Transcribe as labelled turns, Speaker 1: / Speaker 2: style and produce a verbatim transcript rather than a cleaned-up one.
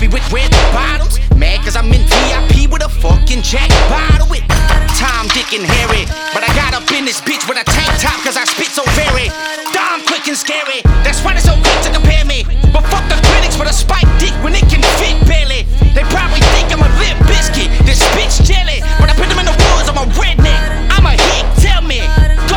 Speaker 1: heavy with red bottoms. Mad cause I'm in V I P with a fucking Jack bottle with Tom, Dick, and Harry.